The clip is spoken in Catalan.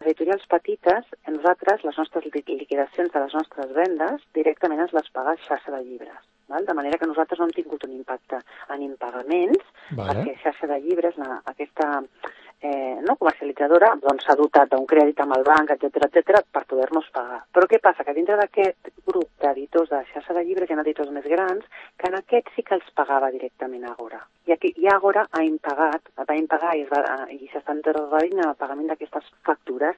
editorials petites, nosaltres, les nostres liquidacions de les nostres vendes, directament ens les paga xarxa de llibres. Val? De manera que nosaltres no hem tingut un impacte en impagaments, perquè xarxa de llibres, aquesta comercialitzadora, doncs s'ha dotat d'un crèdit amb el banc, etc per poder-nos pagar. Però què passa? Que dintre d'aquest grup d'editors de xarxa de llibres hi ha editors més grans que en aquest sí que els pagava directament Agora. I Agora va impagar i s'està endarrerint el pagament d'aquestes factures